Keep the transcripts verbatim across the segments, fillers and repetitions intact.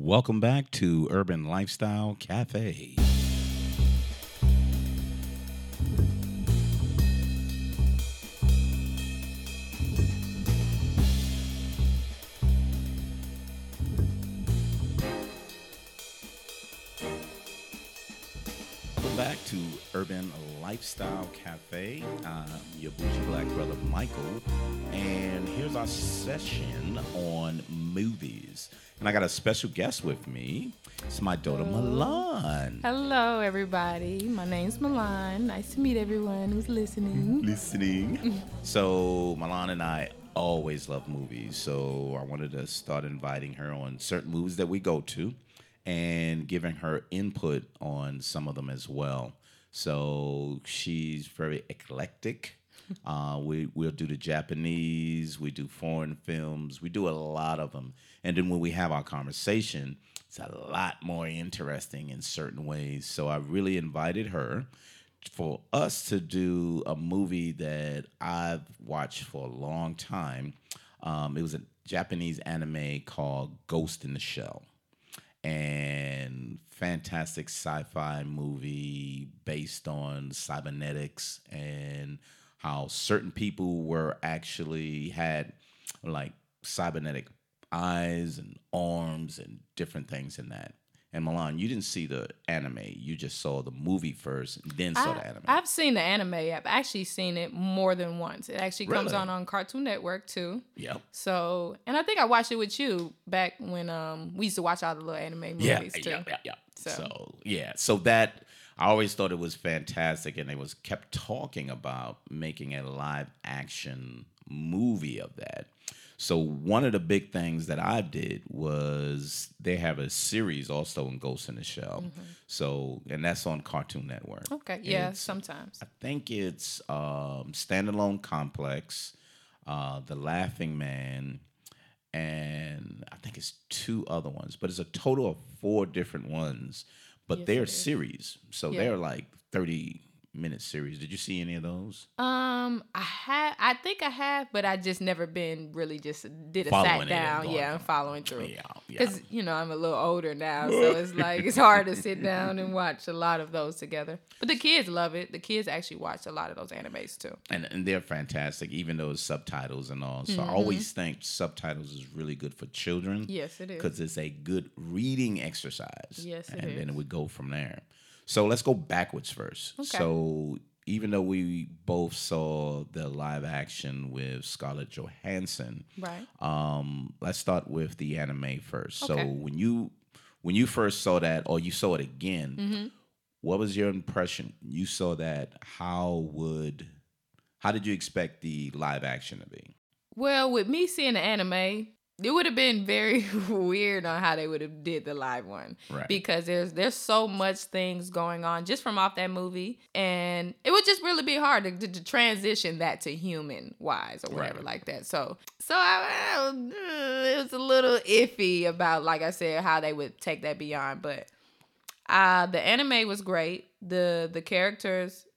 Welcome back to Urban Lifestyle Cafe. Welcome back to Urban Lifestyle Cafe. I'm your bougie black brother Michael, and here's our session on movies. And I got a special guest with me. It's my daughter, Milan. Hello, everybody. My name's Milan. Nice to meet everyone who's listening. Listening. So, Milan and I always love movies. So, I wanted to start inviting her on certain movies that we go to and giving her input on some of them as well. So, she's very eclectic. Uh, we, we'll do the Japanese, we do foreign films, we do a lot of them. And then when we have our conversation, it's a lot more interesting in certain ways. So I really invited her for us to do a movie that I've watched for a long time. Um, it was a Japanese anime called Ghost in the Shell. And fantastic sci-fi movie based on cybernetics and how certain people were actually had like cybernetic eyes and arms and different things in that. And Milan, you didn't see the anime. You just saw the movie first and then saw I, the anime. I've seen the anime. I've actually seen it more than once. It actually comes Really? on on Cartoon Network too. Yep. So, and I think I watched it with you back when um we used to watch all the little anime movies Yeah, too. yeah, yeah, yeah. So. so, yeah. So that, I always thought it was fantastic, and they was kept talking about making a live action movie of that. So one of the big things that I did was they have a series also in Ghost in the Shell. Mm-hmm. So, and that's on Cartoon Network. Okay, yeah, It's, sometimes. I think it's um, Standalone Complex, uh, The Laughing Man, and I think it's two other ones. But it's a total of four different ones. But Yes, they're it is. series. So Yeah. they're like thirty minute series. Did you see any of those? Um, I have, I think I have, but I just never been really just did a Following sat it and down, going yeah, and from- following through. Yeah, yeah. Because you know I'm a little older now, so it's like it's hard to sit down and watch a lot of those together. But the kids love it. The kids actually watch a lot of those animes too. And, and they're fantastic, even though it's subtitles and all. So Mm-hmm. I always think subtitles is really good for children. Yes, it is. Because it's a good reading exercise. Yes, it and is. then we go from there. So let's go backwards first. Okay. So even though we both saw the live action with Scarlett Johansson, Right. um, let's start with the anime first. So Okay. when you when you first saw that, or you saw it again, Mm-hmm. what was your impression? You saw that. How would how did you expect the live action to be? Well, with me seeing the anime, it would have been very weird on how they would have did the live one. Right. Because there's there's so much things going on just from off that movie. And it would just really be hard to, to, to transition that to human wise or whatever Right. like that. So so I, I, it was a little iffy about, like I said, how they would take that beyond. But uh, the anime was great. The the characters,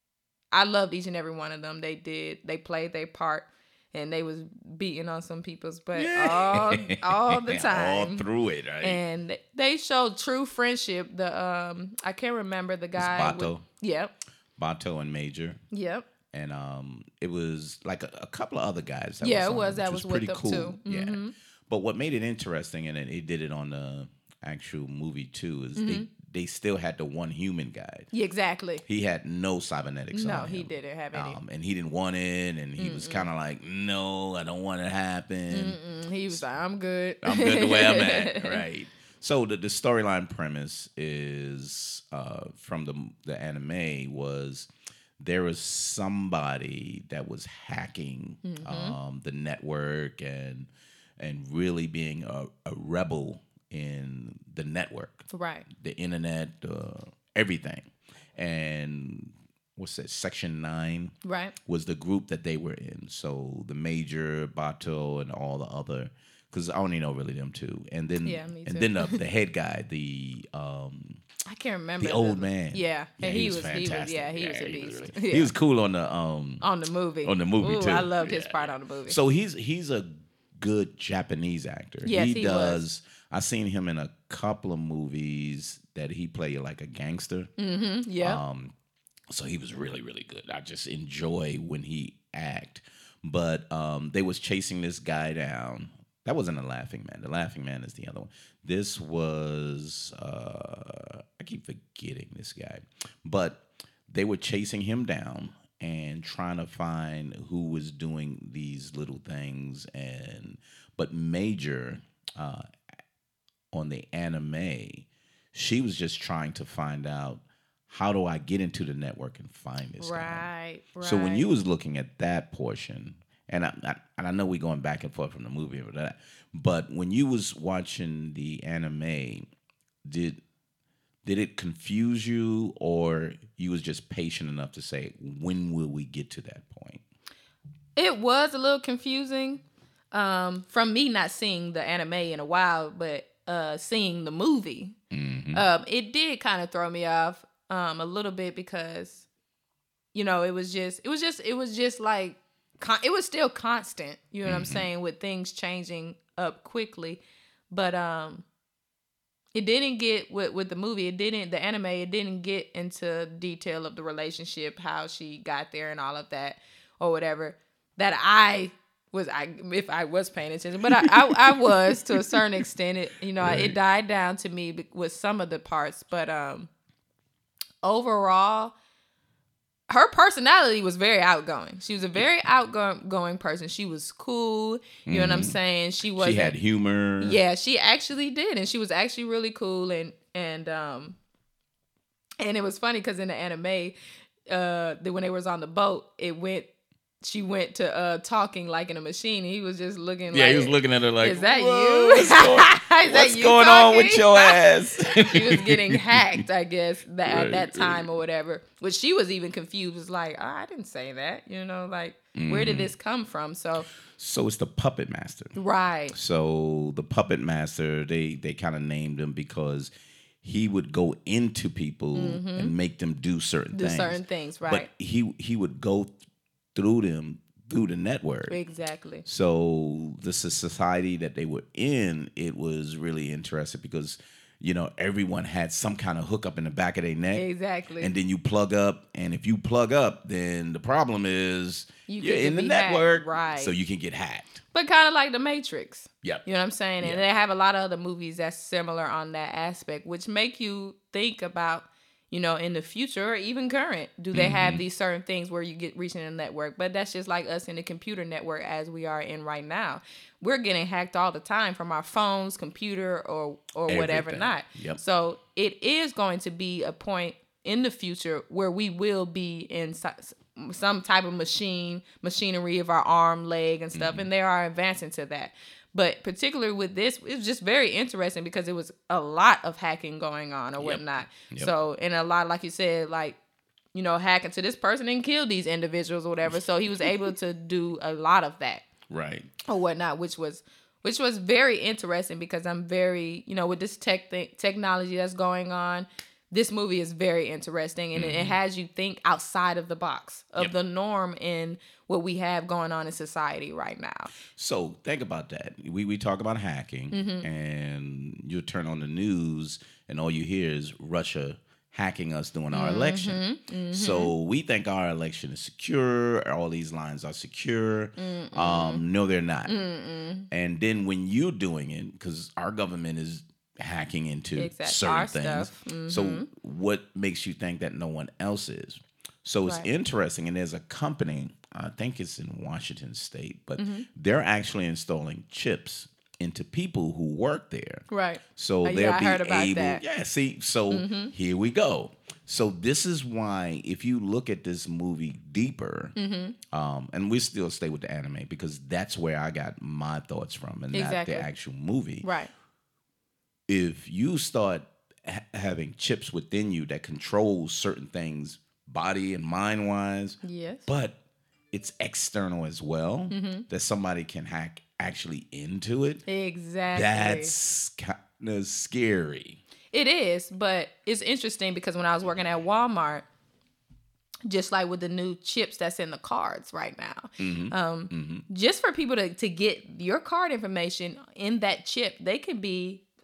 I loved each and every one of them. They did. They played their part. And they was beating on some people's butt all all the time. All through it, right? And they showed true friendship. The um I can't remember the guy. Bato. with- Yep. Bato and Major. Yep. And um, it was like a, a couple of other guys. That Yeah, was it was. on, That which was with pretty them, cool. too. Yeah. Mhm. But what made it interesting, and it, it did it on the actual movie too, is Mm-hmm. they they still had the one human guy. Yeah, exactly. He had no cybernetics No, on him. he didn't have any. Um, and he didn't want it, and he was kind of like, "No, I don't want it to happen. Mm, he was like, I'm good. I'm good the way I'm at." Right. So the the storyline premise is uh, from the the anime was there was somebody that was hacking Mm-hmm. um, the network and and really being a, a rebel in the network, Right. the internet, uh, everything. And what's that? Section Nine Right. was the group that they were in. So the Major, Bato, and all the other, because I only know really them two. And then, Yeah, me and too. then the, the head guy, the um, I can't remember the old man. Yeah, Yeah, and he, was, he was fantastic. yeah he was a he beast. really- Yeah. He was cool on the um on the movie. on the movie, Ooh, too. I loved his Yeah. part on the movie. So he's he's a good Japanese actor. Yes, he, he does. was. I seen him in a couple of movies that he played like a gangster. Mm-hmm. Yeah. Um, so he was really, really good. I just enjoy when he act. But um, they was chasing this guy down. That wasn't The Laughing Man. The Laughing Man is the other one. This was, uh, I keep forgetting this guy. But they were chasing him down and trying to find who was doing these little things. And but Major, uh, on the anime, she was just trying to find out, how do I get into the network and find this guy? Right, right. So when you was looking at that portion, and I, I and I know we're going back and forth from the movie and that, but when you was watching the anime, did did it confuse you, or you was just patient enough to say, when will we get to that point? It was a little confusing um, from me not seeing the anime in a while, but uh, seeing the movie. Mm-hmm. Um, it did kind of throw me off um, a little bit because, you know, it was just, it was just, it was just like, con- it was still constant, you know mm-hmm. what I'm saying, with things changing up quickly. But um, it didn't get, with, with the movie, it didn't, the anime, it didn't get into detail of the relationship, how she got there and all of that or whatever, that I was, I if I was paying attention. But I, I, I was to a certain extent. It, you know, right. It died down to me with some of the parts. But um, overall, her personality was very outgoing. She was a very outgoing person. She was cool. You mm-hmm. know what I'm saying? She was. She had humor. Yeah, she actually did, and she was actually really cool. And and um, and it was funny because in the anime, uh, the, when they was on the boat, it went. She went to uh, talking like in a machine. He was just looking. Yeah, like, he was looking at her like, "Is that you? What's going, Is what's that you going on with your ass?" She was getting hacked, I guess, that, right, at that time right. or whatever. Which she was even confused. Was like, oh, I didn't say that. You know, like, mm-hmm. where did this come from? So, so it's the Puppet Master, right? So the Puppet Master, they they kind of named him because he would go into people mm-hmm. and make them do certain do things. certain things, right? But he he would go through them through the network. Exactly. So the society that they were in, it was really interesting because, you know, everyone had some kind of hookup in the back of their neck. Exactly. And then you plug up, and if you plug up, then the problem is you you're in the network, hacked. Right? So you can get hacked. But kind of like The Matrix. Yep. You know what I'm saying? And yep. they have a lot of other movies that's similar on that aspect, which make you think about, you know, in the future or even current, do they mm-hmm. have these certain things where you get reaching a network? But that's just like us in the computer network as we are in right now. We're getting hacked all the time from our phones, computer, or or Everything. whatever not. Yep. So it is going to be a point in the future where we will be in some type of machine, machinery of our arm, leg, and stuff, mm-hmm. and they are advancing to that. But particularly with this, it was just very interesting because it was a lot of hacking going on or yep. whatnot. Yep. So, and a lot, like you said, like, you know, hacking to this person and kill these individuals or whatever. So he was able to do a lot of that. Right. Or whatnot, which was, which was very interesting because I'm very, you know, with this tech th- technology that's going on, this movie is very interesting, and mm-hmm. it, it has you think outside of the box of yep. the norm in what we have going on in society right now. So think about that. We we talk about hacking, mm-hmm. and you turn on the news, and all you hear is Russia hacking us during our mm-hmm. election. Mm-hmm. So we think our election is secure. All these lines are secure. Um, no, they're not. Mm-mm. And then when you're doing it, because our government is hacking into exactly. certain Our things. Mm-hmm. So what makes you think that no one else is? So it's right. interesting. And there's a company, I think it's in Washington State, but mm-hmm. they're actually installing chips into people who work there. Right. So uh, they'll yeah, be I heard about able. That. Yeah. See. So mm-hmm. here we go. So this is why, if you look at this movie deeper, mm-hmm. um, and we still stay with the anime because that's where I got my thoughts from, and exactly. not the actual movie. Right. If you start ha- having chips within you that control certain things, body and mind wise, yes, but it's external as well, mm-hmm. that somebody can hack actually into it. Exactly. That's kind of scary. It is, but it's interesting because when I was working at Walmart, just like with the new chips that's in the cards right now, mm-hmm. Um, mm-hmm. just for people to, to get your card information in that chip, they could be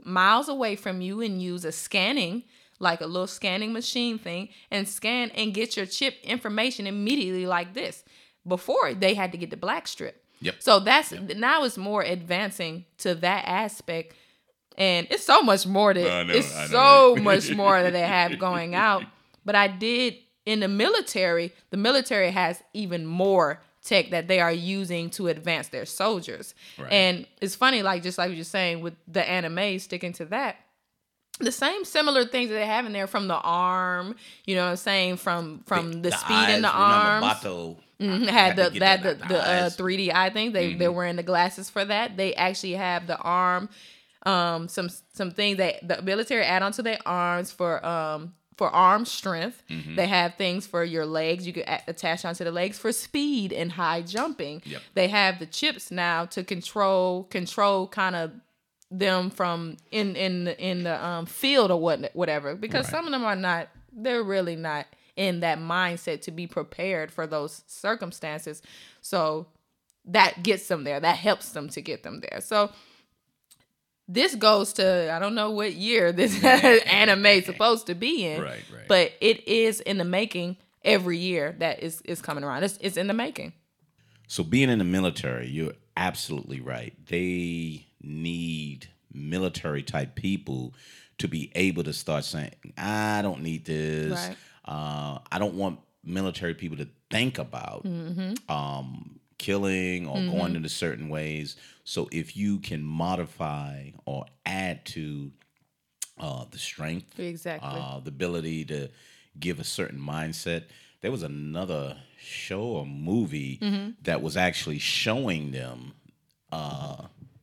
miles away from you and use a scanning, like a little scanning machine thing, and scan and get your chip information immediately like this. Before, they had to get the black strip. Yep. So that's Yep. now it's more advancing to that aspect. And it's so much more that I know, it's I know so that. much more that they have going out. But I did in the military, the military has even more tech that they are using to advance their soldiers. Right. And it's funny, like just like you're saying with the anime, sticking to that, the same similar things that they have in there from the arm, you know what I'm saying, from from the, speed eyes, in the remember arms. Bato, Mhm, I had to the get that the, the the uh, eyes. three D eye thing. They they're Mhm. wearing the glasses for that. They actually have the arm, um, some some things that the military add onto their arms for um for arm strength. Mhm. They have things for your legs. You could a- attach onto the legs for speed and high jumping. Yep. They have the chips now to control control kind of them from in in the, in the um field or what whatever, because Right. some of them are not. They're really not in that mindset to be prepared for those circumstances. So that gets them there. That helps them to get them there. So this goes to, I don't know what year this anime is supposed to be in, Right, right. but it is in the making every year that is, is coming around. It's, it's in the making. So being in the military, you're absolutely right. They need military type people to be able to start saying, I don't need this. Right. Uh, I don't want military people to think about Mm-hmm. um, killing or going into certain ways. So if you can modify or add to uh, the strength, Exactly. uh, the ability to give a certain mindset. There was another show or movie Mm-hmm. that was actually showing them uh,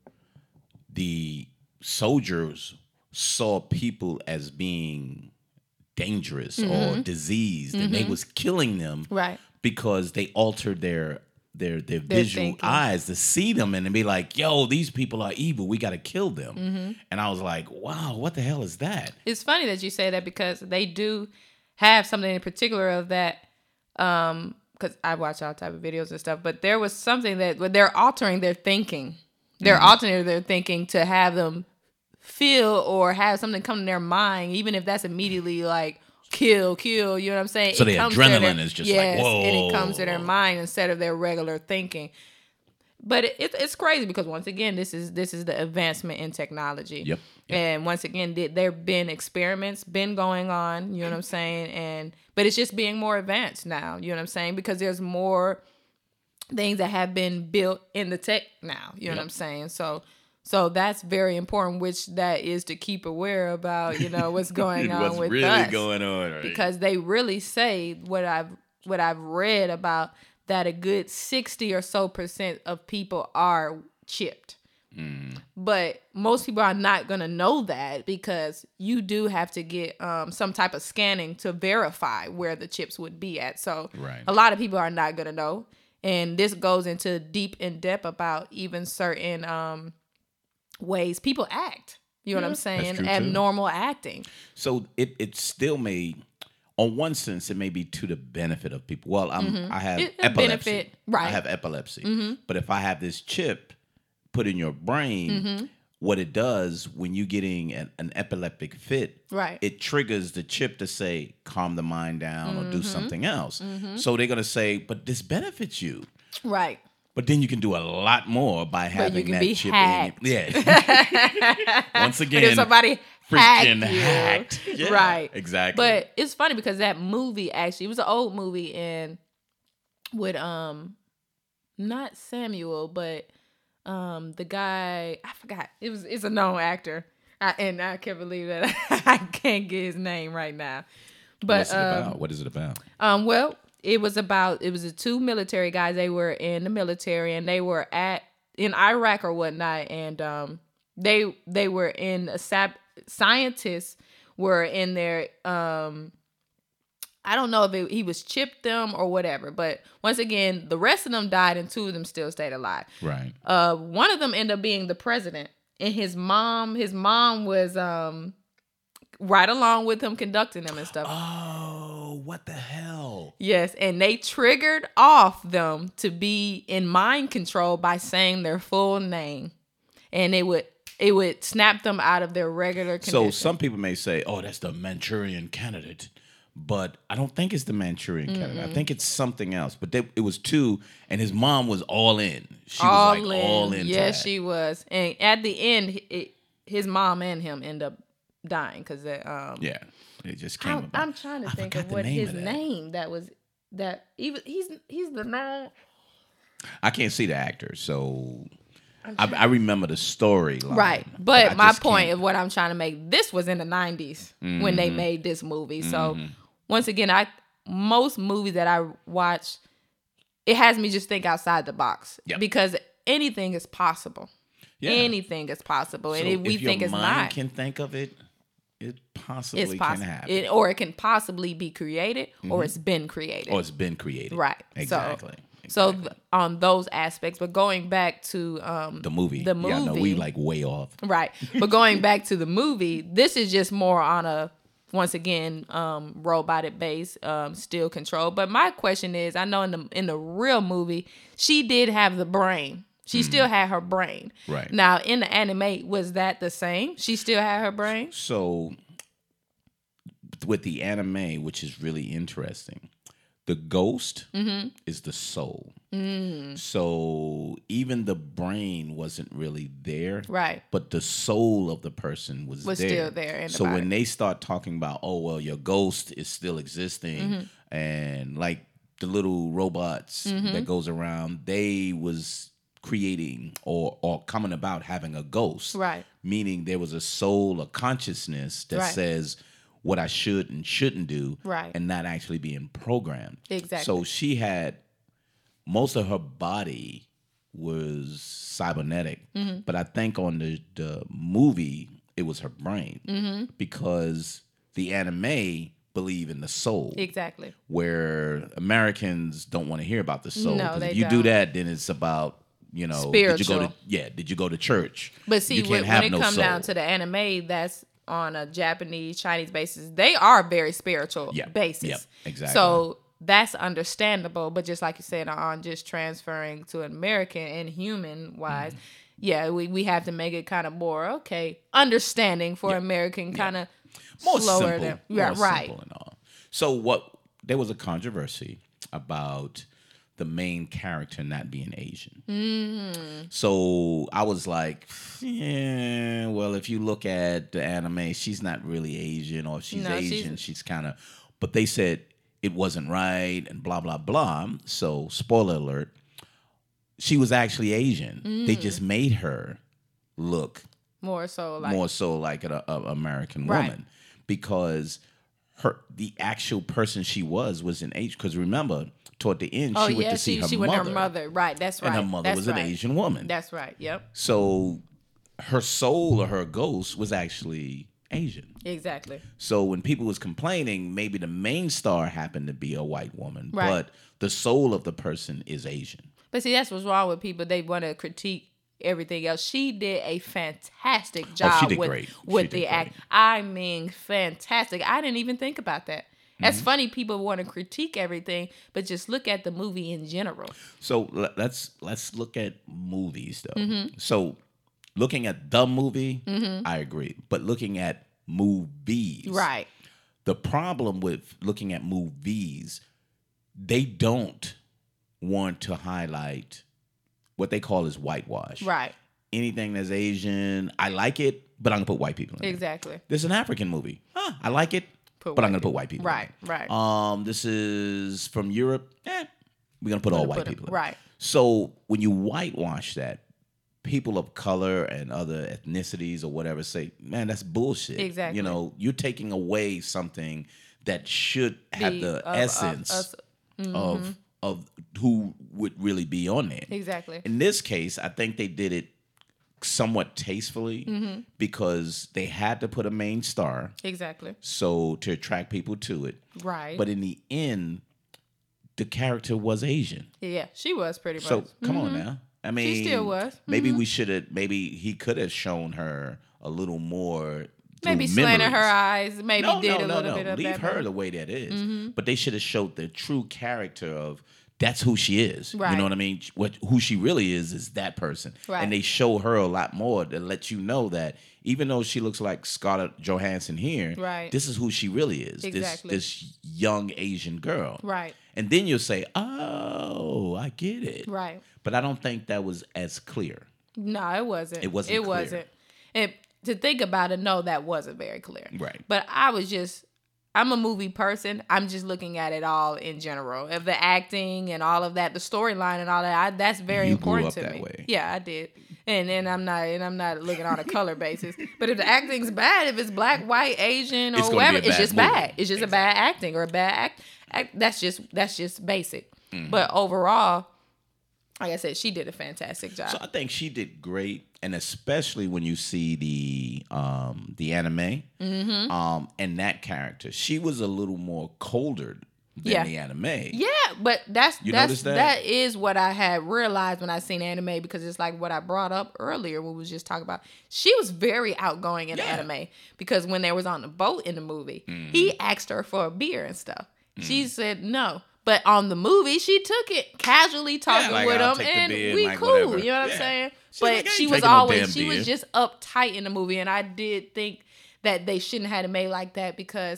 the soldiers saw people as being dangerous or diseased, and they was killing them Mm-hmm. Right. because they altered their their their Their visual thinking. eyes to see them and to be like, yo, these people are evil. We got to kill them. Mm-hmm. And I was like, wow, what the hell is that? It's funny that you say that because they do have something in particular of that. Um, because I watch all type of videos and stuff, but there was something that where they're altering their thinking. They're Mm-hmm. altering their thinking to have them feel or have something come to their mind, even if that's immediately like kill, kill. You know what I'm saying? So It the comes to adrenaline their- is just like, yes, and it comes to their whoa. mind instead of their regular thinking. But it, it, it's crazy because once again, this is this is the advancement in technology. Yep. Yep. And once again, th- there have been experiments been going on. You know what I'm saying? And but it's just being more advanced now. You know what I'm saying? Because there's more things that have been built in the tech now. You know Yep. what I'm saying? So so that's very important. Which that is to keep aware about. You know what's going on What's with really us going on? Right? because they really say what I've what I've read about that a good sixty or so percent of people are chipped. Mm. But most people are not going to know that because you do have to get um, some type of scanning to verify where the chips would be at. So Right. a lot of people are not going to know. And this goes into deep in depth about even certain um, ways people act. You know what I'm that's saying? true, too. Abnormal acting. So it it still may, on one sense, it may be to the benefit of people. Well, I'm I have It- a epilepsy. benefit, right. I have epilepsy. Mm-hmm. But if I have this chip put in your brain, Mm-hmm. what it does when you're getting an, an epileptic fit, Right. it triggers the chip to say, calm the mind down or do Mm-hmm. something else. So they're gonna say, but this benefits you. Right. But then you can do a lot more by having you can that be chip hacked. in. Yeah. Once But again, if somebody freaking hacked you, hacked. Yeah, right? exactly. But it's funny because that movie actually it was an old movie and with um not Samuel but um the guy I forgot it was it's a known actor I, and I can't believe that I can't get his name right now. But What's it um, about? What is it about? um, well, it was about it was the two military guys. They were in the military and they were at in Iraq or whatnot, and um, they they were in a sap scientists were in there. Um, I don't know if it, he was chipped them or whatever, but once again, the rest of them died and two of them still stayed alive. Right. Uh, one of them ended up being the president, and his mom, his mom was um, right along with him conducting them and stuff. Oh, what the hell? Yes, and they triggered off them to be in mind control by saying their full name. And it would it would snap them out of their regular condition. So some people may say, "Oh, that's the Manchurian Candidate," but I don't think it's the Manchurian mm-hmm. Candidate. I think it's something else. But they, it was two, and his mom was all in. She all was like in. all in. Yes, she was. And at the end, it, his mom and him end up dying because um. Yeah, it just came. I'm, about. I'm trying to I think of what name his of that. name that was that even he's he's the man. I can't see the actor, so. I, I remember the story, right? But, but my point can't. of what I'm trying to make, this was in the nineties mm-hmm. when they made this movie. So mm-hmm. once again, I most movies that I watch, it has me just think outside the box yep. because anything is possible. Yeah. Anything is possible, so and if we if think your it's mind not, can think of it. It possibly it's poss- can happen, it, or it can possibly be created, mm-hmm. or it's been created, or it's been created. Right? Exactly. So, Exactly. So th- on those aspects, but going back to um, the movie, the movie, yeah, no, we like way off, right? But going back to the movie, this is just more on a once again um, robotic base, um, still control. But my question is, I know in the in the real movie, she did have the brain. She mm-hmm. still had her brain. Right. Now in the anime, was that the same? She still had her brain. So with the anime, which is really interesting. The ghost mm-hmm. is the soul. Mm. So even the brain wasn't really there. Right. But the soul of the person was, was there. still there. In so the when they start talking about, oh, well, your ghost is still existing, mm-hmm. and like the little robots mm-hmm. that goes around, they was creating or, or coming about having a ghost. Right. Meaning there was a soul, a consciousness that right. says, what I should and shouldn't do, right. and not actually being programmed. Exactly. So she had, most of her body was cybernetic, mm-hmm. but I think on the, the movie, it was her brain. Mm-hmm. Because the anime believe in the soul. Exactly. Where Americans don't want to hear about the soul. No, they if you don't. do that, then it's about, you know, spiritual. Did you go to, yeah, did you go to church? But see, you can't when, have when it no comes soul. down to the anime, that's on a Japanese, Chinese basis, they are very spiritual yeah. basis. Yep, exactly. So that's understandable. But just like you said, on just transferring to an American and human wise, mm. yeah, we, we have to make it kind of more, okay, understanding for yep. American kind of yep. more slower simple. Than, yeah, more right. simple and all. So what, there was a controversy about the main character not being Asian. Mm. So I was like, yeah, well, if you look at the anime, she's not really Asian, or if she's no, Asian, she's, she's kind of, but they said it wasn't right and blah, blah, blah. So spoiler alert, she was actually Asian. Mm. They just made her look more so like, more so like an American right. woman, because her, the actual person she was was an Asian. Because remember, toward the end, oh, she yeah, went to see she, her she mother. She went her mother, right? That's right. And her mother that's was right. an Asian woman. That's right. Yep. So her soul or her ghost was actually Asian. Exactly. So when people was complaining, maybe the main star happened to be a white woman, right. but the soul of the person is Asian. But see, that's what's wrong with people. They want to critique everything else. She did a fantastic job oh, she did with, great. with she the did act. great. I mean, fantastic. I didn't even think about that. That's mm-hmm. funny. People want to critique everything, but just look at the movie in general. So let's let's look at movies though. Mm-hmm. So looking at the movie, mm-hmm. I agree. But looking at movies, right? The problem with looking at movies, they don't want to highlight what they call is whitewash. Right. Anything that's Asian, I like it, but I'm gonna put white people in it. Exactly. This is an African movie. Huh, I like it. Put but I'm going to put white people right, in. Right, right. Um, this is from Europe. Eh, we're going to put all white put people it, in. Right. So when you whitewash that, people of color and other ethnicities or whatever say, man, that's bullshit. Exactly. You know, you're taking away something that should have be the of, essence of, mm-hmm. of, of who would really be on there. Exactly. In this case, I think they did it somewhat tastefully mm-hmm. because they had to put a main star. Exactly. So to attract people to it. Right. But in the end, the character was Asian. Yeah, she was pretty much. So come mm-hmm. on now. I mean, she still was. Mm-hmm. Maybe we should have, maybe he could have shown her a little more. Maybe slanted her eyes. Maybe no, did no, a no, little no. bit of Leave that. her the way that is. Mm-hmm. But they should have showed the true character of that's who she is. Right. You know what I mean? What who she really is is that person. Right. And they show her a lot more to let you know that even though she looks like Scarlett Johansson here, Right. this is who she really is. Exactly. This this young Asian girl. Right. And then you'll say, "Oh, I get it." Right. But I don't think that was as clear. No, it wasn't. It wasn't It clear. wasn't. And to think about it, no, that wasn't very clear. Right. But I was just, I'm a movie person. I'm just looking at it all in general. Of the acting and all of that, the storyline and all that, I, that's very You grew important up to that me. way. Yeah, I did. And then I'm not, and I'm not looking on a color basis. But if the acting's bad, if it's black, white, Asian, or It's gonna be whatever, a it's bad just movie. bad. It's just a bad acting or a bad act. act that's just that's just basic. Mm-hmm. But overall, like I said, she did a fantastic job. So I think she did great, and especially when you see the um, the anime Mm-hmm. um, and that character, she was a little more colder than Yeah. the anime. Yeah, but that's You that's noticed that? that is what I had realized when I seen anime, because it's like what I brought up earlier when we was just talking about. She was very outgoing in Yeah. the anime, because when they was on the boat in the movie, Mm-hmm. he asked her for a beer and stuff. She said no. But on the movie, she took it casually talking like, with I'll him, take the and beer, we like, cool. whatever. You know what Yeah. I'm saying? She's But like, I ain't she was taking no always damn she was beer. just uptight in the movie, and I did think that they shouldn't have it made like that, because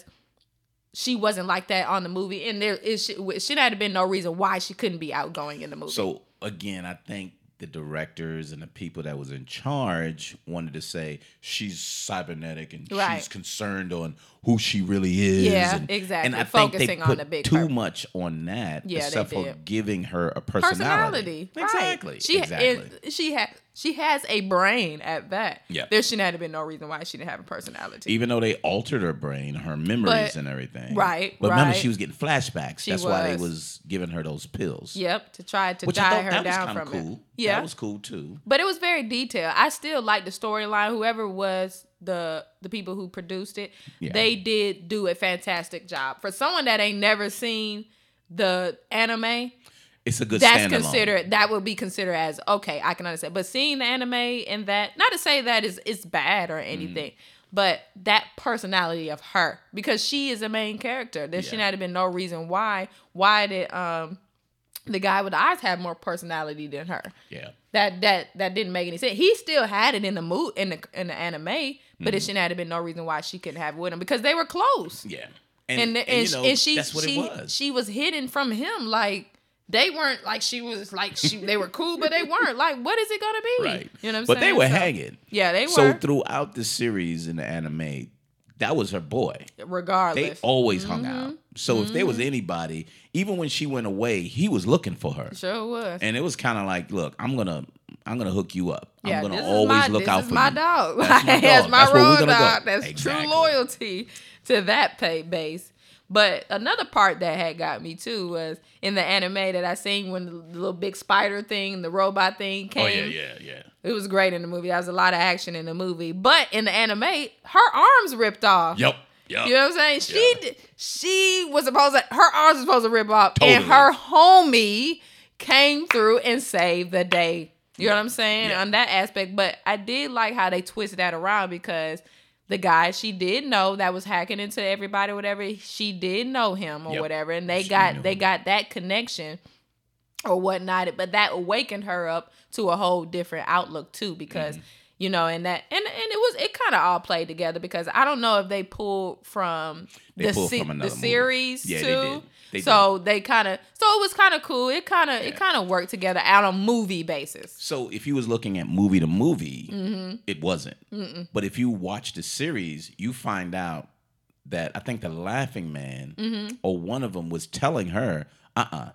she wasn't like that on the movie, and there it should, it should have been no reason why she couldn't be outgoing in the movie. So again, I think the directors and the people that was in charge wanted to say she's cybernetic and Right. she's concerned on who she really is. Yeah, and, exactly. And I think they Focusing on put the big too purpose. much on that, Yeah, they except for did. giving her a personality. personality, right. Exactly. She exactly. and she had she has a brain at that. Yep. There shouldn't have been no reason why she didn't have a personality. Even though they altered her brain, her memories But- and everything. right, But remember, right. she was getting flashbacks. She That's why they was. was giving her those pills. Yep, to try to Which I die thought her that was down kind of from cool. it. Yeah, That was cool too. but it was very detailed. I still like the storyline. Whoever was the the people who produced it, Yeah. they did do a fantastic job. For someone that ain't never seen the anime, It's a good that's standalone. considered that would be considered as okay, I can understand. But seeing the anime and that, not to say that is it's bad or anything, Mm-hmm. but that personality of her, because she is a main character. There Yeah. should not have been no reason why why did um the guy with the eyes have more personality than her. Yeah. That that that didn't make any sense. He still had it in the mo- in the in the anime, but Mm-hmm. it shouldn't have been no reason why she couldn't have it with him, because they were close. Yeah. And and, and, and, you know, and she that's what she it was. she was hidden from him. Like they weren't like she was like she they were cool, but they weren't. Like what is it gonna be? Right. You know what I'm but saying? they were So- hanging. Yeah, they were. So throughout the series in the anime, that was her boy. They regardless. always hung Mm-hmm. out. So if there was anybody, even when she went away, he was looking for her. Sure was. And it was kind of like, look, I'm gonna, I'm gonna hook you up. yeah, I'm gonna this always is my, look this out is for my you. dog. That's my That's dog. my That's where we're road gonna go. dog. That's Exactly. true loyalty to that pay base. But another part that had got me too was in the anime that I seen when the little big spider thing, the robot thing came. Oh yeah, yeah, yeah. It was great in the movie. There was a lot of action in the movie. But in the anime, her arms ripped off. Yep. Yep. You know what I'm saying? She Yeah. did, she was supposed to, her arms was supposed to rip off. And Totally. her homie came through and saved the day. You know what I'm saying? Yeah. On that aspect. But I did like how they twisted that around, because the guy she did know that was hacking into everybody, whatever, she did know him or Yep. whatever. And they She got knew they him. got that connection or whatnot. But that awakened her up to a whole different outlook too, because Mm-hmm. you know, and that and and it was it kind of all played together, because I don't know if they pulled from They the pulled se- from another the movie. series Yeah, too. they did. They so they kind of so it was kind of cool. It kind of it Yeah. kind of worked together on a movie basis. So if you was looking at movie to movie, Mm-hmm. it wasn't. But if you watch the series, you find out that I think the Laughing Man Mm-hmm. or one of them was telling her, "Uh-uh,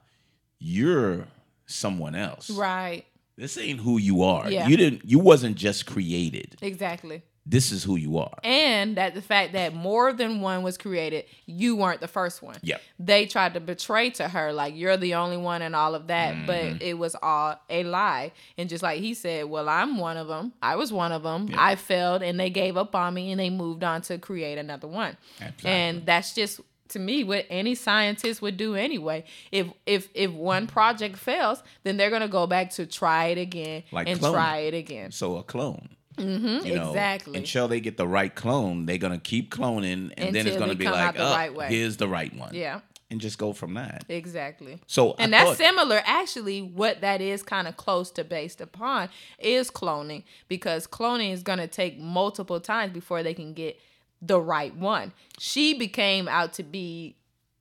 you're someone else. Right. This ain't who you are. Yeah. You didn't. You wasn't just created. Exactly. This is who you are." And that the fact that more than one was created, you weren't the first one. Yep. They tried to betray to her, like, you're the only one and all of that, Mm-hmm. but it was all a lie. And just like he said, well, I'm one of them. I was one of them. Yeah. I failed, and they gave up on me, and they moved on to create another one. Exactly. And that's just, to me, what any scientist would do anyway. If if if one project fails, then they're gonna go back to try it again Like and cloning. try it again. So a clone. Mm-hmm, You know, exactly. Until they get the right clone, they're gonna keep cloning, and then it's Until gonna they be come like, out the oh, right way." here's the right one. Yeah. and just go from that. Exactly. So and I that's thought, similar. Actually, what that is kind of close to based upon is cloning, because cloning is going to take multiple times before they can get the right one. She became out to be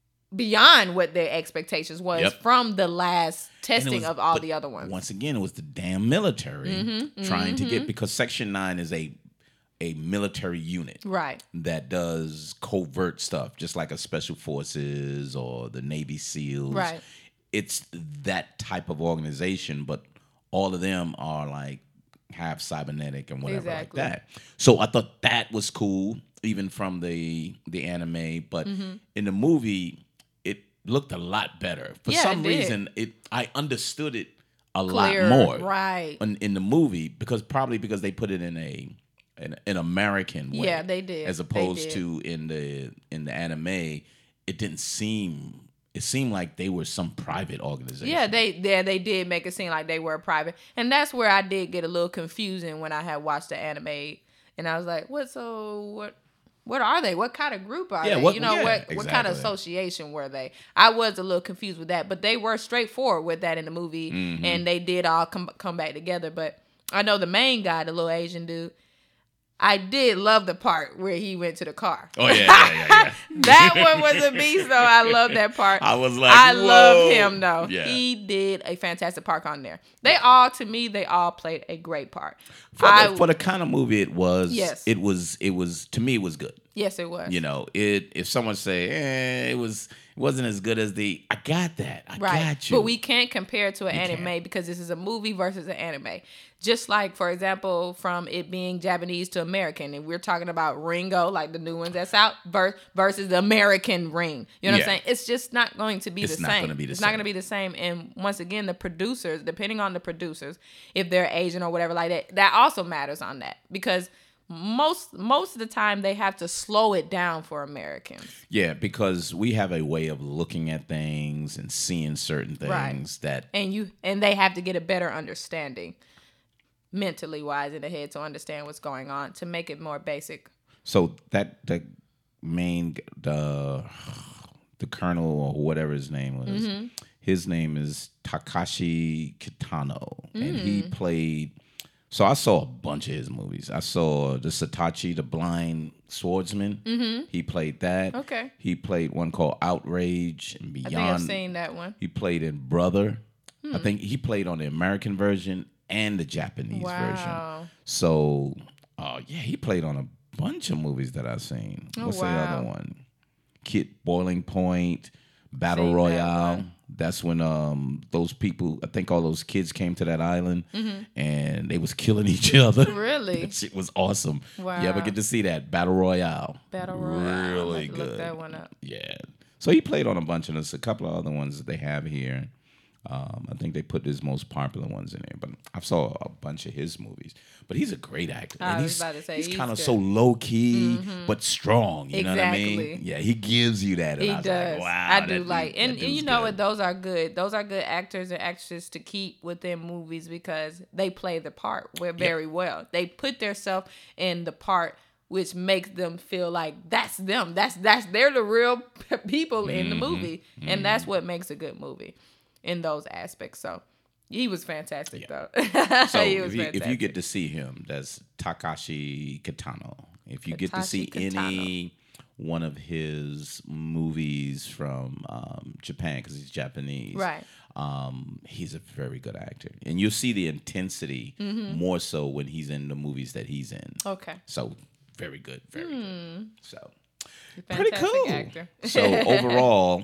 beyond what their expectations was Yep. from the last testing was- of all but the other ones. Once again, it was the damn military Mm-hmm, trying to get, because Section nine is a a military unit Right. that does covert stuff, just like a Special Forces or the Navy SEALs. Right. It's that type of organization, but all of them are like half cybernetic and whatever Exactly. like that. So I thought that was cool, even from the the anime. But Mm-hmm. in the movie, it looked a lot better. For Yeah, some it did. reason, it I understood it a Clear, lot more right. in, in the movie, because probably because they put it in a an, an American way. Yeah, they did. As They opposed did. to in the in the anime, it didn't seem. It seemed like they were some private organization. Yeah, they yeah, they did make it seem like they were private. And that's where I did get a little confusing when I had watched the anime, and I was like, what so what what are they? What kind of group are Yeah, they? what- you know, yeah, what what kind of exactly. association were they? I was a little confused with that, but they were straightforward with that in the movie, Mm-hmm. and they did all come come back together. But I know the main guy, the little Asian dude, I did love the part where he went to the car. Oh yeah, yeah, yeah. yeah. That one was a beast, though. I love that part. I was like, I whoa. love him, though. Yeah. He did a fantastic part on there. They all, to me, they all played a great part. For, I, the, for the kind of movie it was, Yes. it was, it was to me, it was good. yes, it was. You know, it. If someone say, eh, it was, it wasn't as good as the. I got that. I Right. got you. But we can't compare it to an You anime can't. because this is a movie versus an anime. Just like, for example, from it being Japanese to American, and we're talking about Ringo, like the new ones that's out, ver- versus the American Ring. You know what Yeah. I'm saying? It's just not going to be It's the not same. gonna be the it's not same. going to be the same. And once again, the producers, depending on the producers, if they're Asian or whatever like that, that also matters on that, because most most of the time they have to slow it down for Americans. Yeah, because we have a way of looking at things and seeing certain things Right. that. and you and they have to get a better understanding mentally wise in the head to understand what's going on to make it more basic. So that the main the the colonel or whatever his name was, Mm-hmm. his name is Takashi Kitano, and he Mm. played. So I saw a bunch of his movies. I saw the Satachi, the blind swordsman. Mm-hmm. He played that. Okay. He played one called Outrage and I Beyond. think I've seen that one. He played in Brother. I Hmm. think he played on the American version and the Japanese version. Wow. So, uh, yeah, he played on a bunch of movies that I've seen. Oh, What's the other wow. one? Kid Boiling Point, Battle Seen that Royale. one. That's when um those people, I think all those kids came to that island and they was killing each other. Mm-hmm. Really? That shit was awesome. You ever Wow. get to see that? Battle Royale. Battle Royale. I'm Really gonna good. look that one up. Yeah. So he played on a bunch of this, a couple of other ones that they have here. Um, I think they put his most popular ones in there, but I saw a bunch of his movies. But he's a great actor. I and was he's, about to say, he's he's kind of good. so low key, but strong. You know what I mean? Exactly. Yeah, he gives you that. And He I was does. Like, wow, I that do dude- like, that and, and dude's you know good. what? Those are good. Those are good actors and actresses to keep within movies because they play the part we- very well. They put themselves in the part, which makes them feel like that's them. That's that's they're the real people in the Mm-hmm. movie, and that's what makes a good movie in those aspects. So he was fantastic, though. So he if was you, if you fantastic. get to see him, that's Takashi Kitano. If you get to Takashi see Kitano. any one of his movies from um, Japan, because he's Japanese, Right. Um, he's a very good actor, and you'll see the intensity Mm-hmm. more so when he's in the movies that he's in. Okay. So very good, very good. So Fantastic pretty cool. actor. So overall,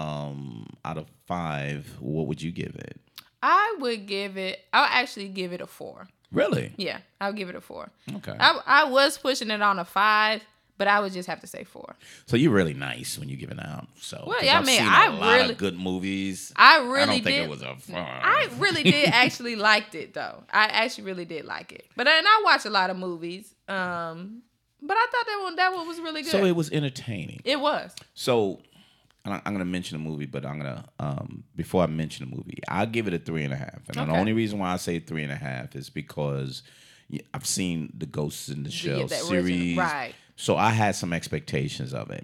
um, out of five, what would you give it? I would give it. I'll actually give it a four. Really? Yeah, I'll give it a four. Okay. I I was pushing it on a five, but I would just have to say four. So you're really nice when you give it out. So Well, 'cause yeah, I I've mean, seen a I lot really- of good movies. I I really don't think did. it was a fun. I really did actually liked it though. I actually really did like it. But and I watch a lot of movies. Um, but I thought that one that one was really good. So it was entertaining. It was. So and I- I'm going to mention the movie, but I'm going to um, before I mention the movie, I'll give it a three and a half. And the Okay. only reason why I say three and a half is because y- I've seen the Ghosts in the Shell the original- series, right. So I had some expectations of it.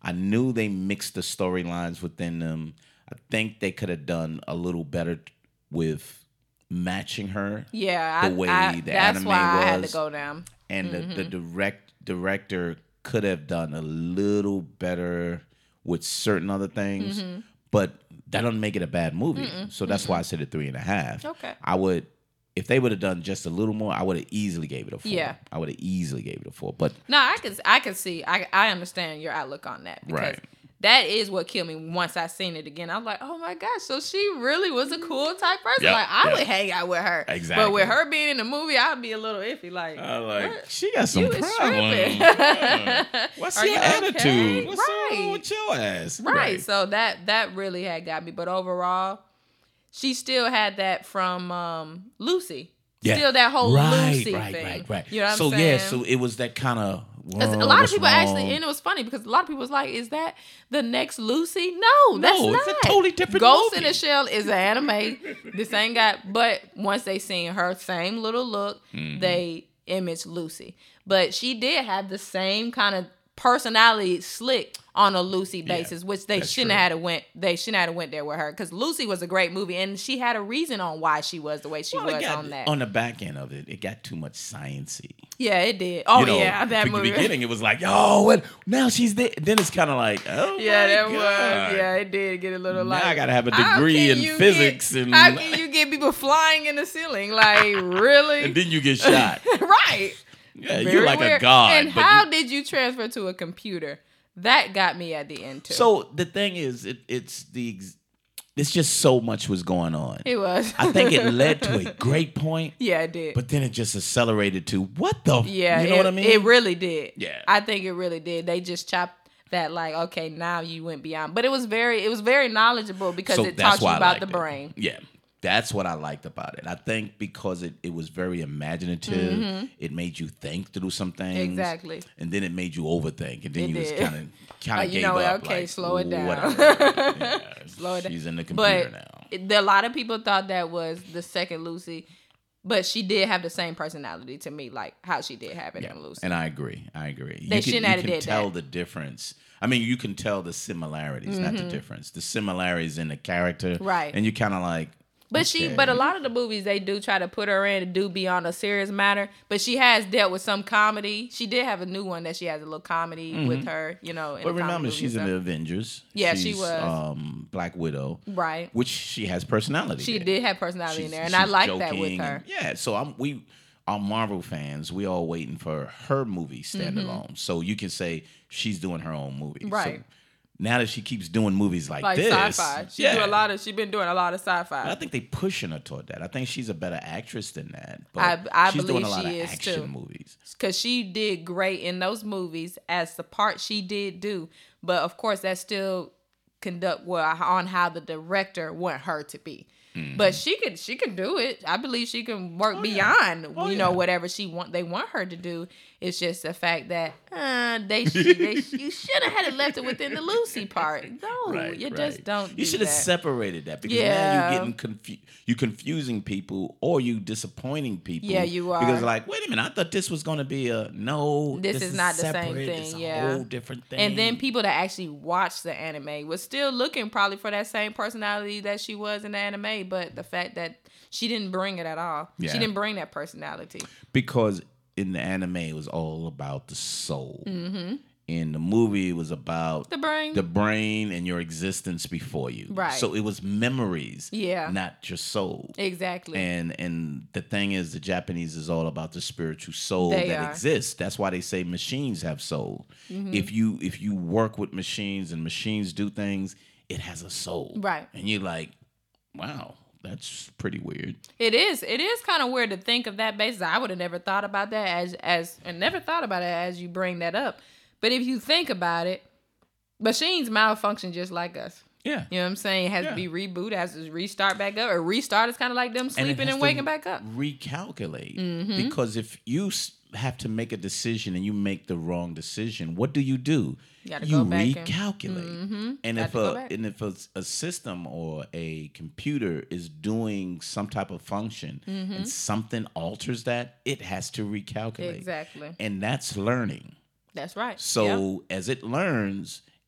I knew they mixed the storylines within them. I think they could have done a little better with matching her. Yeah, the way I, I, the that's anime why I had to was. go down. And Mm-hmm. the, the direct director could have done a little better with certain other things, Mm-hmm. but that doesn't make it a bad movie. Mm-mm. So that's Mm-mm. why I said a three and a half. Okay. I would, if they would have done just a little more, I would have easily gave it a four. Yeah. I would have easily gave it a four. But no, I can I can see I I understand your outlook on that because right. that is what killed me once I seen it again. I was like, oh my gosh, so she really was a cool type person. Yep, like I yep. would hang out with her. Exactly. But with her being in the movie, I'd be a little iffy. Like, I like what? she got some You is problems. tripping. Yeah. What's Are your you attitude? okay? What's Right. wrong with your ass? Right. So that that really had got me. But overall, she still had that from um, Lucy. Yeah. Still that whole right, Lucy right, thing. Right, right, You know what so I'm saying? yeah, so it was that kind of. Because a lot of people actually, and it was funny because a lot of people was like, "Is that the next Lucy?" No, that's No, not. it's a totally different Ghost movie. in the Shell is an anime. This ain't got. But once they seen her same little look, Mm-hmm. they imaged Lucy. But she did have the same kind of personality, slick on a Lucy basis, Yeah, which they that's shouldn't true. have went. They shouldn't have went there with her because Lucy was a great movie, and she had a reason on why she was the way she Well, it was got- on that. On the back end of it, it got too much sciencey. Yeah, it did. Oh You know, yeah, that at the movie. beginning, it was like, oh, what? Now she's there. Then it's kind of like, oh, Yeah, my that God. was. Yeah, it did get a little Now like. I gotta have a how degree can in you physics get, and- how can you get people flying in the ceiling? Like really? And then you get shot. right. Yeah, Very you're like weird. a god. And but how you- did you transfer to a computer? That got me at the end too. So the thing is, it, it's the. ex- It's just so much was going on. it was. I think it led to a great point, yeah, it did. but then it just accelerated to what the? f- yeah, you know it, what I mean? It really did. Yeah. I think it really did. They just chopped that like, okay, now you went beyond. But it was very, it was very knowledgeable because So it that's taught you why I about liked the it. brain. Yeah. That's what I liked about it. I think because it, it was very imaginative, it made you think through some things. Mm-hmm. Exactly. And then it made you overthink. And then It you did. just kind of kind Like, of you gave know what, up. okay, like, slow it down. whatever. Yeah, Slow it down. She's in the computer But now. it- the, a lot of people thought that was the second Lucy, but she did have the same personality to me, like how she did have it Yeah. in Lucy. And I agree. I agree. They you shouldn't can, have you can did tell that. the difference. I mean, you can tell the similarities, not the difference. The similarities in the character. Mm-hmm. Right. And you kind of like, But she, okay. but a lot of the movies they do try to put her in to do be on a serious matter. But she has dealt with some comedy. She did have a new one that she has a little comedy with her, you know. In But the comedy remember, movie she's and in the stuff. Avengers. Yeah, she She's, was. Um, Black Widow. Right. Which she has personality. She there. did have personality in She's- there, and I she's like that with joking her. and- yeah, so I'm we are Marvel fans. We all waiting for her movie standalone. So you can say she's doing her own movie. So Mm-hmm. Right. now that she keeps doing movies like, Like this, sci-fi. She yeah, do a lot of. She been doing a lot of sci-fi. I think they pushing her toward that. I think she's a better actress than that. But I- I she's doing believe a lot she of is, action too. movies. Because she did great in those movies as the part she did do. But of course, that still conduct well on how the director want her to be. But she could she could do it. I believe she can work Mm-hmm. Oh, yeah. beyond Oh, you know yeah. whatever she want they want her to do. It's just the fact that uh, they, sh- they sh- you should have had it left it within the Lucy part. No, Right, you right. just don't. You do should have that. separated that because now Yeah. you're getting confu- you confusing people or you disappointing people. Yeah, you are. Because like, wait a minute, I thought this was gonna be a no. This is not the same separate. thing, It's a yeah. whole different thing. And then people that actually watched the anime was still looking probably for that same personality that she was in the anime, but the fact that she didn't bring it at all. Yeah. She didn't bring that personality. because in the anime it was all about the soul. Mm-hmm. In the movie, it was about The brain. the brain and your existence before you. Right. So it was memories, Yeah. not your soul. Exactly. And and the thing is, the Japanese is all about the spiritual soul They that are. exists. That's why they say machines have soul. Mm-hmm. If you if you work with machines and machines do things, it has a soul. Right. And you're like, wow, that's pretty weird. It is. It is kind of weird to think of that basis. I would have never thought about that as as and never thought about it as you bring that up. But if you think about it, machines malfunction just like us. Yeah. You know what I'm saying? It has Yeah. to be rebooted, has to restart back up. Or restart is kind of like them And it sleeping has and to waking back up. Recalculate. Mm-hmm. Because if you s- have to make a decision and you make the wrong decision, what do you do? You gotta you go back and- recalculate. Mhm. And Got if to go a back. and if a, a system or a computer is doing some type of function and something alters that, it has to recalculate. Exactly. And that's learning. That's right. So Yep. as it learns,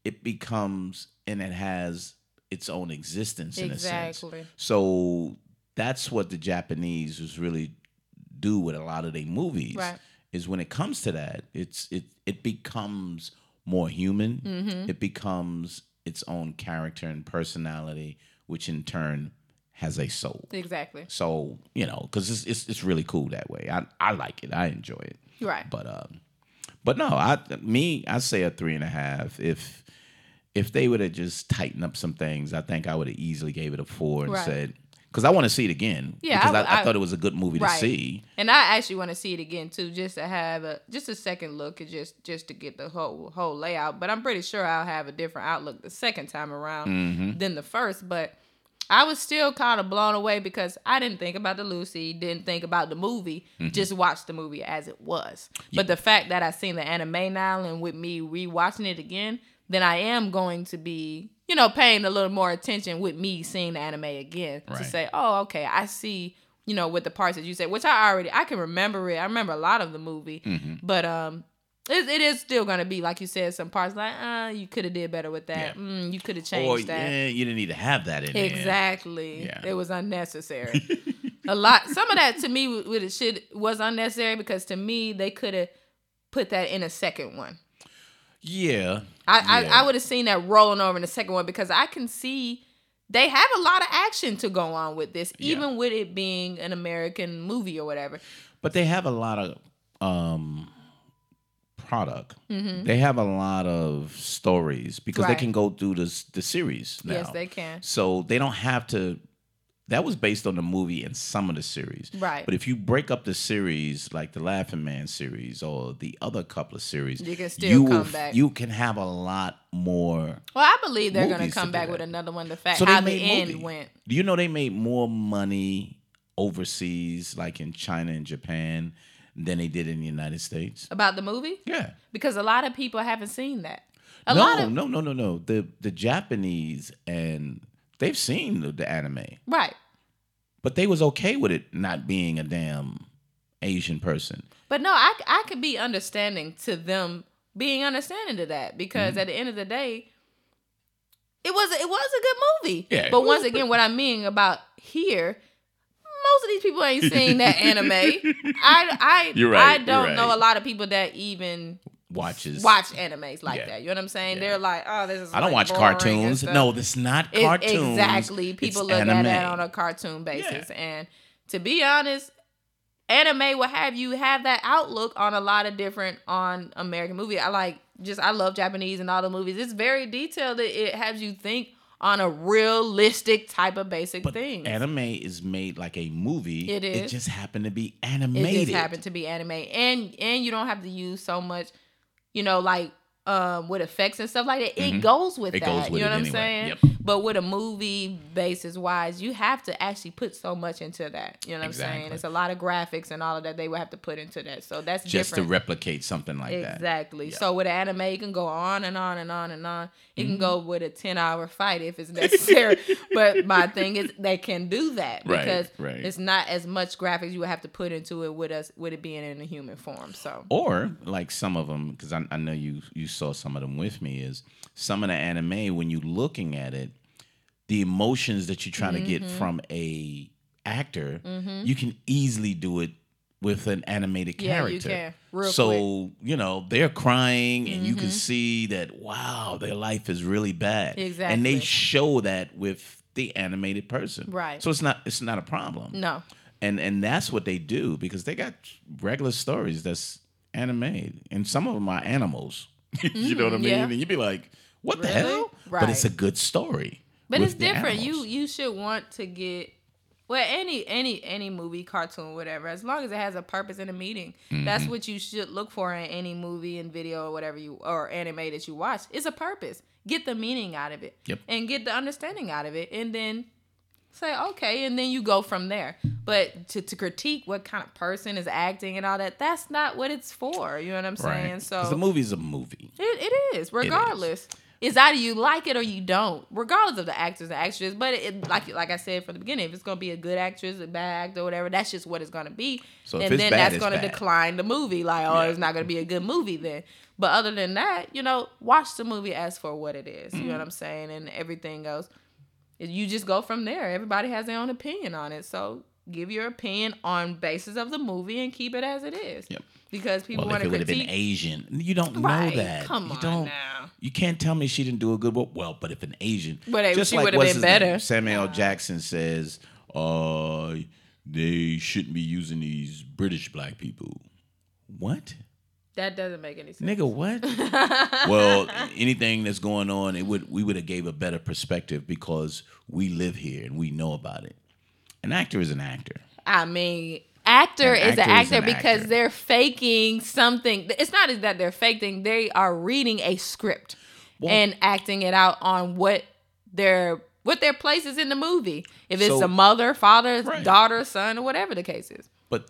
it becomes and it has its own existence in a sense. Exactly. So that's what the Japanese was really do with a lot of their movies. Right. Is when it comes to that, it's it it becomes more human. Mm-hmm. It becomes its own character and personality, which in turn has a soul. Exactly. So, you know, because it's, it's it's really cool that way. I, I like it. I enjoy it. Right. But um, but no, I me I say a three and a half. If if they would have just tightened up some things, I think I would have easily gave it a four and Right. said, because I want to see it again. Yeah, because I I, would- I, I- thought it was a good movie Right. to see. And I actually want to see it again too, just to have a just a second look, and just just to get the whole whole layout. But I'm pretty sure I'll have a different outlook the second time around Mm-hmm. than the first. But I was still kind of blown away because I didn't think about the Lucy, didn't think about the movie, Mm-hmm. just watched the movie as it was. But the fact that I seen the anime now, and with me rewatching it again, then I am going to be, you know, paying a little more attention with me seeing the anime again to Right. say, oh, okay, I see, you know, with the parts that you said, which I already, I can remember it. I remember a lot of the movie, Mm-hmm. but um, it, it is still going to be, like you said, some parts like, uh, you could have did better with that. Yeah. Mm, you could have Or changed that. yeah, you didn't need to have that in there. Exactly. Yeah. It was unnecessary. a lot. Some of that to me with with the shit was unnecessary because to me they could have put that in a second one. Yeah. I yeah. I, I would have seen that rolling over in the second one because I can see they have a lot of action to go on with this, Yeah. even with it being an American movie or whatever. But they have a lot of um, product. Mm-hmm. They have a lot of stories because Right. they can go through the the series now. Yes, they can. So they don't have to. That was based on the movie and some of the series. Right. But if you break up the series, like the Laughing Man series or the other couple of series, You can still you come will, back. You can have a lot more. Well, I believe they're going to movies to come do back that. with another one. The fact So they how the made end movie. went. Do you know they made more money overseas, like in China and Japan, than they did in the United States? About the movie? Yeah. Because a lot of people haven't seen that. A no, lot of no, no, no, no. The the Japanese and they've seen the, the anime, right. but they was okay with it not being a damn Asian person. But no, I, I could be understanding to them being understanding to that because Mm-hmm. at the end of the day, it was a, it was a good movie. Yeah, But it was once again, what I mean about here, most of these people ain't seen that anime. I I You're right, I don't you're know right. a lot of people that even Watches. watch animes like Yeah. that. You know what I'm saying? Yeah. They're like, oh, this is. I don't like watch boring and cartoons. stuff. No, this not It- cartoons. Exactly. It's People look anime. at that on a cartoon basis. And to be honest, anime will have you have that outlook on a lot of different on American movie. I like just I love Japanese and all the movies. It's very detailed. It, it has you think on a realistic type of basic But thing. anime is made like a movie. It It is. just happened to be It animated. just happened to be anime. And and you don't have to use so much, you know, like um with effects and stuff like that. It Mhm. goes with It that. goes with you know it what I'm anyway. saying? Yep. But with a movie basis wise, you have to actually put so much into that. You know what I'm saying? Exactly. It's a lot of graphics and all of that they would have to put into that. So that's just different. to replicate something like that. Exactly. Yeah. So with anime, you can go on and on and on and on. You Mm-hmm. can go with a ten hour fight if it's necessary. But my thing is they can do that Right, because right. it's not as much graphics you would have to put into it with us with it being in a human form. So Or like some of them, because I, I know you you saw some of them with me, is some of the anime when you looking at it, the emotions that you're trying to get Mm-hmm. from a actor, you can easily do it with an animated Yeah, you character. can, real so quick. Mm-hmm. you know they're crying, and you can see that wow, their life is really bad. and Exactly. they show that with the animated person. Right. So it's not it's not a problem. no. And and that's what they do because they got regular stories that's animated, and some of them are animals. you know what I mean? yeah. And you'd be like, "What the Really? hell?" Right. But it's a good story. But with it's the different. You animals. you should want to get well any any any movie, cartoon, whatever, as long as it has a purpose and a meaning. Mm-hmm. That's what you should look for in any movie and video or whatever you or anime that you watch. It's a purpose. Get the meaning out of it. Yep. And get the understanding out of it. And then say, okay, and then you go from there. But to, to critique what kind of person is acting and all that, that's not what it's for. You know what I'm saying? Right. So Because the movie's a movie. it, it is, regardless. It's either you like it or you don't, regardless of the actors and actresses. But it, like like I said from the beginning, if it's gonna be a good actress, a bad actor, whatever, that's just what it's gonna be. So if and it's then bad, that's it's gonna bad. decline the movie. Like, oh, Yeah. it's not gonna be a good movie then. But other than that, you know, watch the movie as for what it is. You Mm-hmm. know what I'm saying? And everything else, you just go from there. Everybody has their own opinion on it, so give your opinion on basis of the movie and keep it as it is. Yep. Because people Well, if want to it would have been critique. Asian, you don't Right. know that. Come you on don't, now. You can't tell me she didn't do a good work. Well, but if an Asian, But it- just she like would've what's been his name? better. Samuel L. Jackson says, uh, they shouldn't be using these British black people. What? That doesn't make any sense. Nigga, what? Well, anything that's going on, it would we would have gave a better perspective because we live here and we know about it. An actor is an actor. I mean, actor An is an actor is actor an because actor. they're faking something. It's not that they're faking. They are reading a script Well- and acting it out on what their what their place is in the movie. If it's So- a mother, father, Right. daughter, son, or whatever the case is. But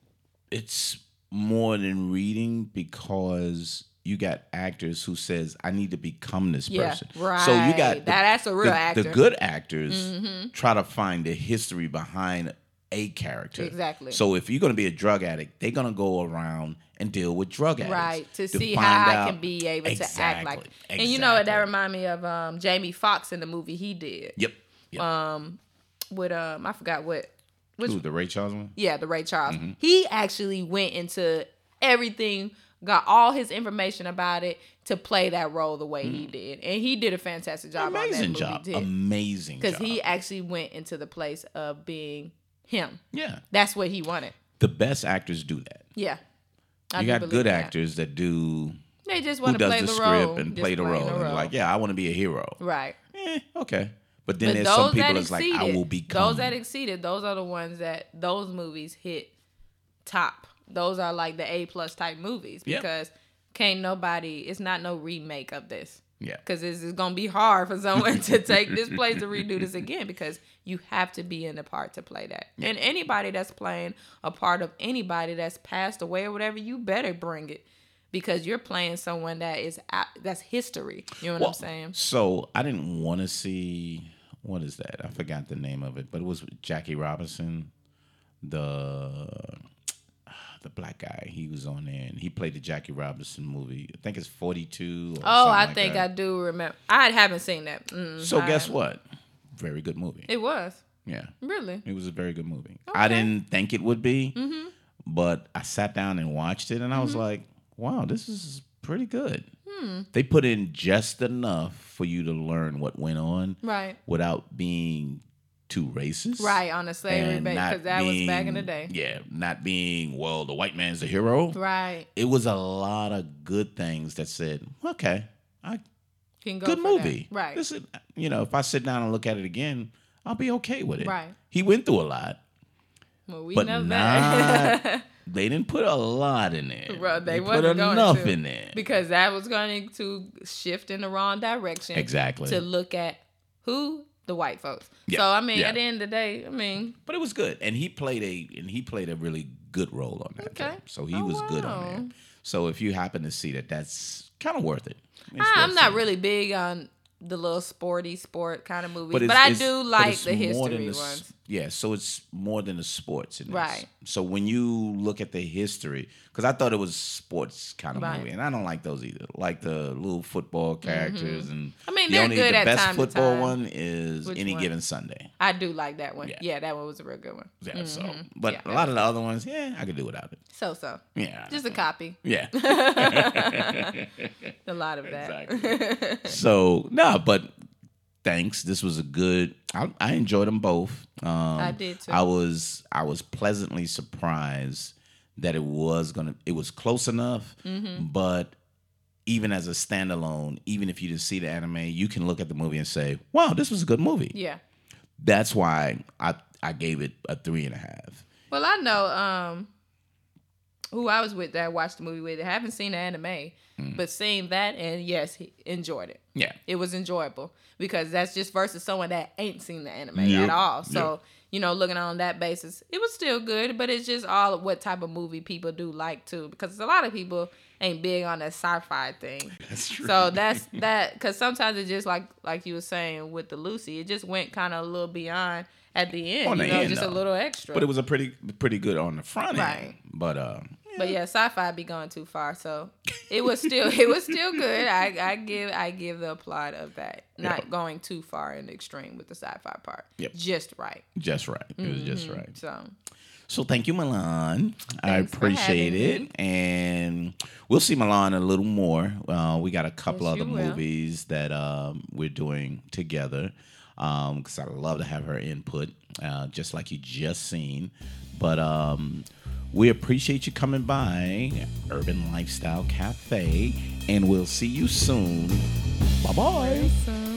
it's more than reading because you got actors who says, I need to become this Yeah, person. right. So you got the, That- that's a real the, actor. The good actors Mm-hmm. try to find the history behind a character. Exactly. So if you're going to be a drug addict, they're going to go around and deal with drug addicts. Right, to, see find how I out- can be able to act like. Exactly, And you know what? That exactly. remind me of um, Jamie Foxx in the movie he did. Yep. yep. Um, with um, I forgot what. Which Who, the Ray Charles one? Yeah, the Ray Charles. Mm-hmm. He actually went into everything, got all his information about it to play that role the way he did, and he did a fantastic job. Amazing on that job. movie, Amazing job. because he actually went into the place of being him. Yeah. That's what he wanted. The best actors do that. Yeah, I You do got believe good that. actors that do They just who want to does play the the, script role and just play the playing role. And like, yeah, I want to be a hero. right. Eh, okay. But then But there's those some people that that's like, I exceeded, will become. those that exceeded, those are the ones that those movies hit top. Those are like the A plus type movies Yep. because can't nobody. It's not no remake of this. Yeah. Because it's, it's gonna be hard for someone to take this place to redo this again because you have to be in the part to play that. Yeah. And anybody that's playing a part of anybody that's passed away or whatever, you better bring it because you're playing someone that is out, that's history. You know what Well, I'm saying? So I didn't want to see, what is that? I forgot the name of it, but it was Jackie Robinson, the the black guy. He was on there and he played the Jackie Robinson movie. I think it's forty-two. Or Oh, I like think that. I do remember. I haven't seen that. Mm, So I- guess what? Very good movie. It was Yeah. really. It was a very good movie. Okay. I didn't think it would be, Mm-hmm. but I sat down and watched it, and I was like, "Wow, this is pretty good." Hmm. They put in just enough for you to learn what went on, Right. without being too racist, Right, on the slavery and base, not because that was back in the being- day. Yeah, not being well, the white man's the hero. Right. It was a lot of good things that said, "Okay, I Can go good for movie." That. Right. This is, you know, if I sit down and look at it again, I'll be okay with it. Right. He went through a lot. Well, we But know not- that. They didn't put a lot in there. Bro, they put wasn't going enough to. in there. Because that was going to shift in the wrong direction. Exactly. To look at who? The white folks. Yeah, So I mean, yeah. at the end of the day, I mean, But it was good, and he played a and he played a really good role on that. Okay. too. So he Oh, was good on wow. there. So if you happen to see that, that's kind of worth it. It's I, I'm worth not seeing. really big on the little sporty sport kind of movies, but, it's- I it's- do but like it's the more history than the s- ones. Yeah, so it's more than the sports in this. Right. So when you look at the history, because I thought it was sports kind of Right. movie, and I don't like those either. Like the little football characters, and I mean, the they're only good the at best time to football time. one is Which Any one? Given Sunday. I do like that one. Yeah. Yeah, that one was a real good one. Yeah. So, Mhm. but Yeah, a that lot of the other ones, yeah, I could do without it. So so. Yeah. Just a copy. Yeah. A lot of that. Exactly. So no, but thanks. This was a good. I, I enjoyed them both. Um, I did too. I was I was pleasantly surprised that it was gonna. It was close enough, Mm-hmm. but even as a standalone, even if you didn't see the anime, you can look at the movie and say, "Wow, this was a good movie." Yeah. That's why I I gave it a three and a half. Well, I know um, who I was with that I watched the movie with. I haven't seen the anime, Mm. but seeing that, and yes, he enjoyed it. Yeah. It was enjoyable because that's just versus someone that ain't seen the anime Yep. at all. So you know, looking on that basis, it was still good. But it's just all what type of movie people do like too, because a lot of people ain't big on that sci-fi thing. That's true. So that's that, because sometimes it just like like you were saying with the Lucy, it just went kind of a little beyond at the end. On the you know, end, just though. a little extra. But it was a pretty pretty good on the front Right. end. But uh, But yeah, sci-fi be going too far. So it was still it was still good. I, I give I give the applaud of that. Not Yep. going too far in the extreme with the sci-fi part. Yep. Just right. just right. It was just Mhm. right. So So thank you, Milan. I Thanks for appreciate having it. And we'll see Milan a little more. Uh, we got a couple Yes, other you will. movies that um, we're doing together because I love to have her input, uh, just like you just seen. But um, we appreciate you coming by Urban Lifestyle Cafe, and we'll see you soon. Bye-bye. Awesome.